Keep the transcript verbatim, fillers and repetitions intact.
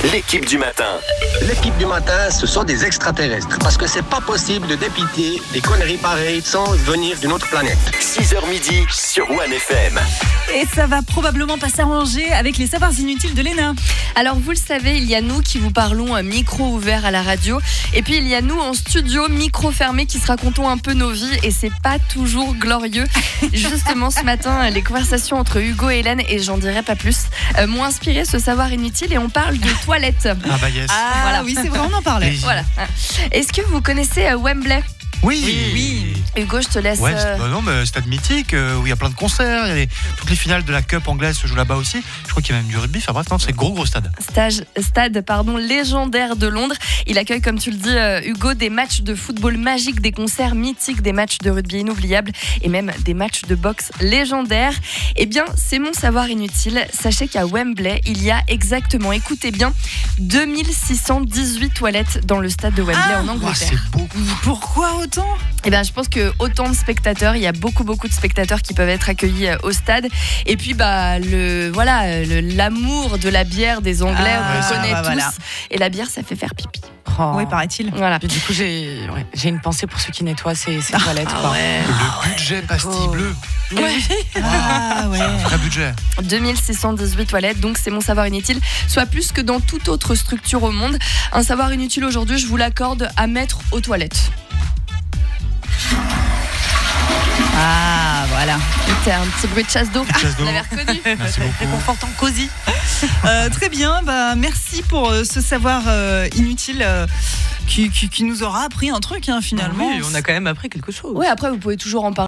L'équipe du matin. L'équipe du matin, ce sont des extraterrestres. Parce que c'est pas possible de dépiter des conneries pareilles sans venir d'une autre planète. six heures midi sur One F M. Et ça va probablement pas s'arranger avec les savoirs inutiles de Léna. Alors vous le savez, il y a nous qui vous parlons euh, micro ouvert à la radio. Et puis il y a nous en studio, micro fermé, qui se racontons un peu nos vies. Et c'est pas toujours glorieux. Justement ce matin, les conversations entre Hugo et Hélène, et j'en dirai pas plus, euh, m'ont inspiré ce savoir inutile. Et on parle de toilettes. Ah bah yes. Ah Voilà. oui, c'est vrai, on en parlait. Oui. Voilà. Est-ce que vous connaissez euh, Wembley ? Oui. Oui. Hugo, je te laisse. Ouais, euh, bah non, mais stade mythique euh, où il y a plein de concerts. Il y a les- toutes les finales de la Cup anglaise se jouent là-bas aussi. Je crois qu'il y a même du rugby. Enfin bref, non, c'est gros gros stade. Stage, stade pardon, légendaire de Londres. Il accueille, comme tu le dis, euh, Hugo, des matchs de football magiques, des concerts mythiques, des matchs de rugby inoubliables et même des matchs de boxe légendaires. Eh bien, c'est mon savoir inutile. Sachez qu'à Wembley, il y a exactement, écoutez bien, deux mille six cent dix-huit toilettes dans le stade de Wembley Ah, en Ouah, Angleterre. c'est beau. Pourquoi autant ? Eh ben, je pense que autant de spectateurs, il y a beaucoup beaucoup de spectateurs qui peuvent être accueillis euh, au stade. Et puis bah le voilà, le- l'amour de la bière des Anglais, Ah, on le ouais, connaît bah, tous. voilà. Et la bière, ça fait faire pipi. Oh. Oui, paraît-il. Voilà. Et du coup, j'ai ouais, j'ai une pensée pour ceux qui nettoient ces, ces toilettes. quoi. Le budget pastille Oh. bleue. Ah ouais. Un budget. deux mille six cent dix-huit toilettes, donc c'est mon savoir inutile, soit plus que dans toute autre structure au monde. Un savoir inutile aujourd'hui, je vous l'accorde, à mettre aux toilettes. Ah voilà. C'était un petit bruit de chasse d'eau. Chasse d'eau. Vous l'avez reconnu ? Merci beaucoup. Réconfortant, cosy. Euh, très bien, bah, merci pour euh, ce savoir euh, inutile euh, qui, qui, qui nous aura appris un truc hein, finalement. Oui, on a quand même appris quelque chose. Ouais, après vous pouvez toujours en parler.